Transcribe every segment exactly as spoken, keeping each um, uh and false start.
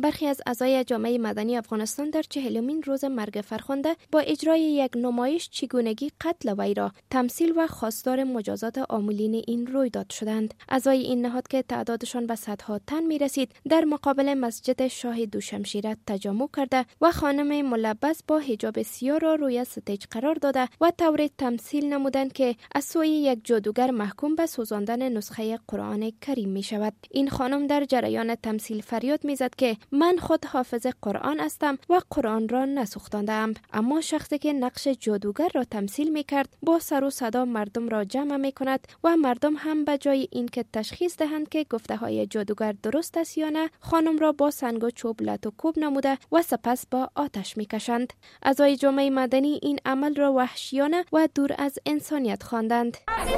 برخی از اعضای جامعه مدنی افغانستان در چهلمین روز مرگ فرخنده با اجرای یک نمایش چگونگی قتل وی را تمثیل و خواستار مجازات عاملین این رویداد شدند. اعضای این نهاد که تعدادشان به صدها تن می رسید در مقابل مسجد شاه دوشمشیره تجمع کرده و خانم ملبس با حجاب سیاه را روی استیج قرار داده و طوری تمثیل نمودند که از سوی یک جادوگر محکوم به سوزاندن نسخه قرآن کریم می شود. این خانم در جریان تمثیل فریاد می زد که من خود حافظ قرآن هستم و قرآن را نسوختاندم. اما شخصی که نقش جادوگر را تمثیل می کرد با سر و صدا مردم را جمع می کند و مردم هم به جای اینکه تشخیص دهند که گفته های جادوگر درست است یا نه، خانم را با سنگ و چوب لط و کوب نموده و سپس با آتش می کشند. اعضای جامعه مدنی این عمل را وحشیانه و دور از انسانیت خواندند.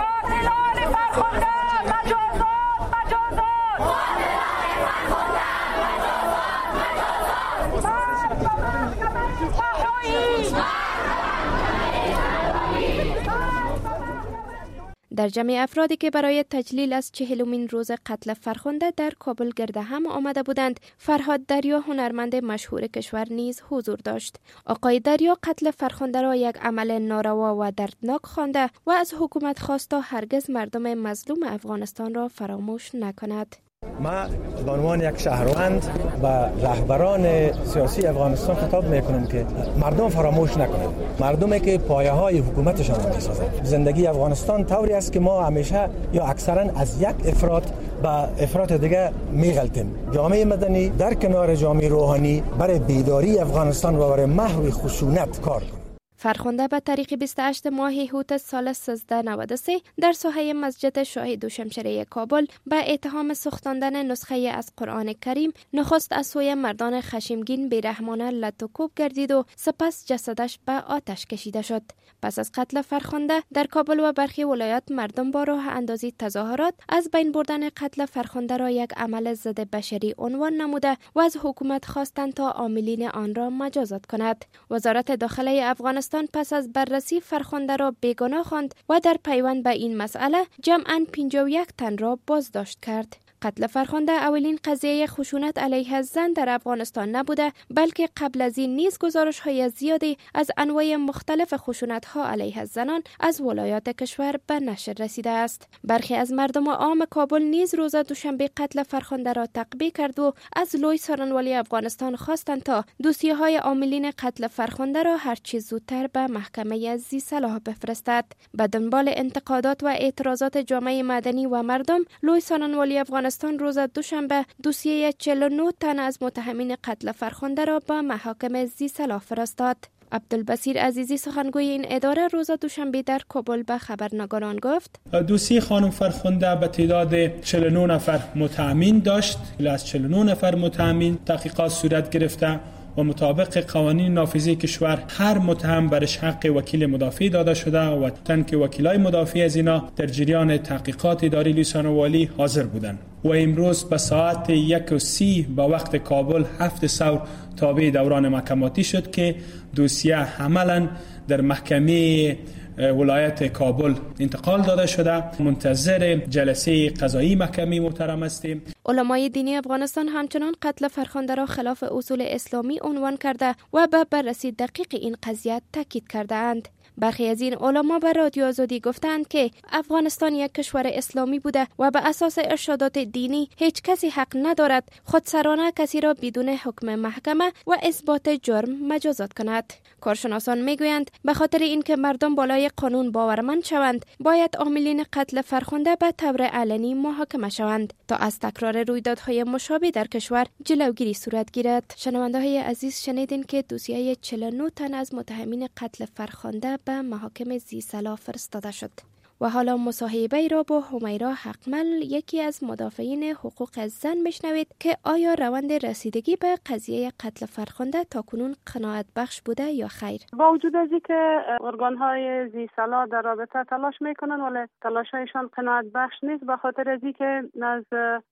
در جمع افرادی که برای تجلیل از چهلمین روز قتل فرخنده در کابل گرد هم آمده بودند، فرهاد دریا هنرمند مشهور کشور نیز حضور داشت. آقای دریا قتل فرخنده را یک عمل ناروا و دردناک خوانده و از حکومت خواست تا هرگز مردم مظلوم افغانستان را فراموش نکند. ما به عنوان یک شهروند و رهبران سیاسی افغانستان خطاب میکنم که مردم فراموش نکنند. مردمی که پایه های حکومتشان را میسازند. زندگی افغانستان طوری است که ما همیشه یا اکثرا از یک افراط به افراط دیگه میغلطیم. جامعه مدنی در کنار جامعه روحانی برای بیداری افغانستان و برای محو خشونت کار کنند. فرخنده به تاریخ بیست و هشتم ماه هوت سال سیزده نود و سه در ساحه مسجد شاه دوشمشیره کابل به اتهام سوختاندن نسخه از قرآن کریم نخست از سوی مردان خشمگین بیرحمانه لط و کوب گردید و سپس جسدش به آتش کشیده شد. پس از قتل فرخنده در کابل و برخی ولایات مردم با راه اندازی تظاهرات از بین بردن قتل فرخنده را یک عمل ضد بشری عنوان نموده و از حکومت خواستند تا عاملین آن را مجازات کند. وزارت داخله افغانستان پس از بررسی فرخنده را بیگناه خواند و در پیوند به این مسئله جمعاً پنجاه و یک تن را بازداشت کرد. قتل فرخنده اولین قضیه خشونت علیه زن در افغانستان نبوده، بلکه قبل از این نیز گزارش های زیادی از انواع مختلف خشونت ها علیه زنان از ولایات کشور به نشر رسیده است. برخی از مردم عام کابل نیز روز دوشنبه قتل فرخنده را تعقیب کرد و از لوی سارنوالی افغانستان خواستند تا دوسیه های عاملین قتل فرخنده را هر چه زودتر به محکمه ذی صلاح بفرستد. به دنبال انتقادات و اعتراضات جامعه مدنی و مردم، لوی سارنوالی افغانستان روز دوشنبه دوسیه چهل و نه تن از متهمین قتل فرخنده را به محاکم ذی صلاح فرستاد. عبدالبصیر عزیزی سخنگوی این اداره روز دوشنبه در کابل به خبرنگاران گفت: دوسیه خانم فرخنده به تعداد چهل و نه نفر متهمین داشت. از چهل و نه نفر متهمین تحقیقات صورت گرفته و مطابق قوانین نافذه کشور هر متهم برش حق وکیل مدافع داده شده و تن که وکیلای مدافع از اینا در جریان تحقیقات اداری لوی سارنوالی حاضر بودند و امروز به ساعت یک و سی به وقت کابل هفت سور تابع دوران محکماتی شد که دوسیه عملاً در محکمه ولایت کابل انتقال داده شده. منتظر جلسه قضایی محکمه محترم هستیم. علمای دینی افغانستان همچنان قتل فرخنده را خلاف اصول اسلامی عنوان کرده و به بررسی دقیق این قضیه تاکید کرده اند. برخی از این علما به رادیو آزادی گفتند که افغانستان یک کشور اسلامی بوده و به اساس ارشادات دینی هیچ کسی حق ندارد خودسرانه کسی را بدون حکم محکمه و اثبات جرم مجازات کند. کارشناسان میگویند به خاطر اینکه مردم بالای قانون باورمند شوند، باید عاملین قتل فرخنده به طور علنی محاکمه شوند تا از تکرار رویدادهای مشابه در کشور جلوگیری صورت گیرد. شنونده‌های عزیز، شنیدین که دوسیه چهل و نه تن از متهمین قتل فرخنده به محاکم ذی صلاح فرستاده شد. و حالا مصاحبه را با همیرا حقمل، یکی از مدافعین حقوق زن، میشنوید که آیا روند رسیدگی به قضیه قتل فرخنده تاکنون قناعت بخش بوده یا خیر؟ با وجود از اینکه ارگان‌های ذی صلاح در رابطه تلاش میکنن ولی تلاش‌هایشان قناعت بخش نیست، به خاطر از اینکه از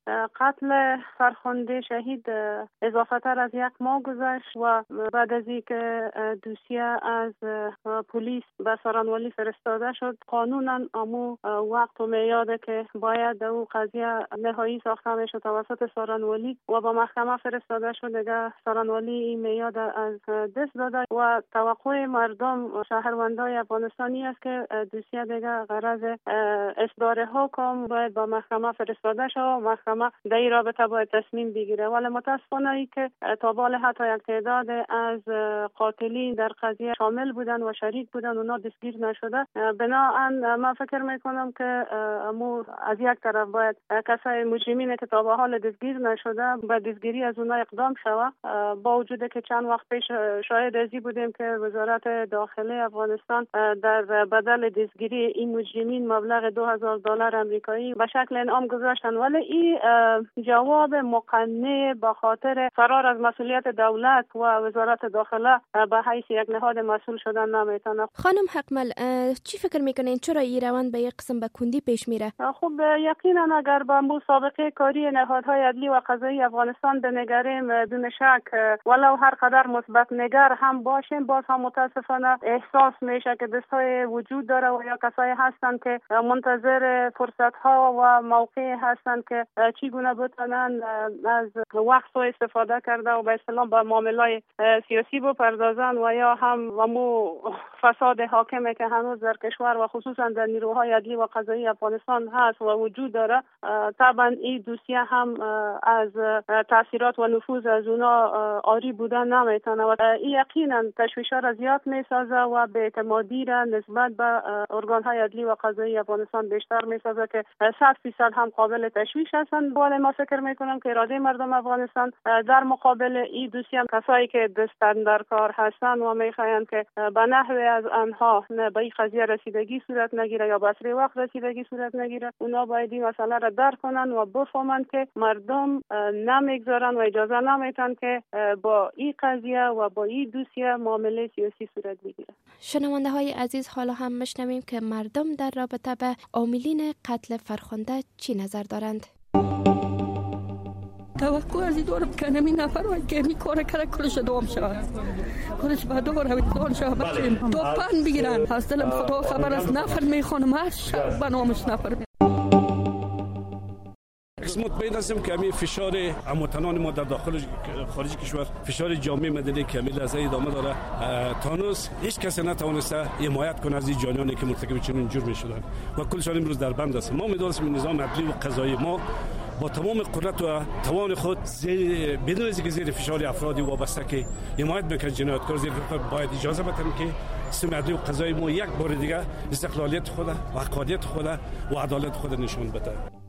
قتل فرخنده شهید اضافه تر از یک ماه گذشت و بعد از اینکه دوسیه از پلیس به سارنوالی فرستاده شد، قانونا امو وقت و میاده که باید او قضیه نهایی ساخته میشه توسط سارنوالی و با محکمه فرستاده شد. دیگه سارنوالی این میاد از دست داده و توقع مردم شهروندای افغانستانی است که دوسیه دیگه غرض اصدار حکم باید با محکمه فرستاده شد و محکمه در این رابطه باید تصمیم بگیره. ولی متاسفانه ای که تا بال حتی یک تعداد از قاتلین در قضیه شامل بودن و شریک بودن اونا دستگیر نشده. بنابراین من فکر میکنم که امو از یک طرف باید کسای مجرمین که تا به حال دستگیر نشده به دستگیری از اونا اقدام شود، با وجود که چند وقت پیش شاهد ازی بودیم که وزارت داخلی افغانستان در بدل دستگیری این مجرمین مبلغ دو هزار دلار آمریکایی به شکل انعام گذاشتن. ولی این جواب مقنع به خاطر فرار از مسئولیت دولت و وزارت داخله به حیث یک نهاد مسئول شدن نمیتونه. خانم حقمل، چی فکر میکنین چرا این روند به یک قسم به کندی پیش میره؟ خب یقینا اگر به مسابقه کاری نهادهای عدلی و قضایی افغانستان بنگریم، بدون شک ولو هر قدر مثبت نگر هم باشیم، باز هم متاسفانه احساس میشه که دستای وجود داره و یا کسایی هستن که منتظر فرصت ها و موقع هستن که چگونه بتونن از وقت استفاده کرده و به اصطلاح به معاملات سیاسی بپردازن و یا هم و فساد حاکمه که هنوز در کشور و خصوصا در نیروهای عدلی و قضایی افغانستان هست و وجود داره. طبعا این دوسیه هم از تاثیرات و نفوذ از اونا آری بودن نمیتونه و این یقینا تشویش‌ها را زیاد میسازه و به اعتمادی را نسبت به ارگان‌های عدلی و قضایی افغانستان بیشتر میسازه که صد فیصد هم قابل تشویش هستند. ولی ما فکر میکنم که اراده مردم افغانستان در مقابل این دوسیه کسایی که دستن در کار هستن و میخواهند که به نحوی از آنها نه به این قضیه رسیدگی صورت نگیره یا به اسری وقت رسیدگی صورت نگیره، اونا باید این مسئله را درک کنن و بفهمند که مردم نمیگذارن و اجازه نمیتن که با این قضیه و با این دوسیه معامله سیاسی صورت بگیره. شنونده های عزیز، حالا هم میشنویم که مردم در رابطه به عاملین قتل فرخنده چی نظر دارند. توقع از این دارم که نمی نفر و که می کار کرده کلش دوام شود، کلش با دور همی دان شود بچیم دو پن بگیرن. از دلم خدا خبر است نفر می خانم هر شب بنامش نفر می مطمئن هستم که همین فشار هموطنان ما در داخل خارج کشور، فشار جامعه مدنی که همین لحظه ادامه داره، تانوس هیچ کسی نتوانسته حمایت کنه از این جانیانی که مرتکب چنین جرمی شدن و کلشان امروز در بند است. ما می‌دانیم نظام عدلی و قضایی ما با تمام قدرت و توان خود زیر بدون اینکه زیر فشار افرادی وابسته که حمایت میکنه جنایتکار، زیر باید اجازه بدن که سیستم عدلی و قضایی ما یک بار دیگه استقلالیت خود و حقانیت خود و عدالت خود نشون بده.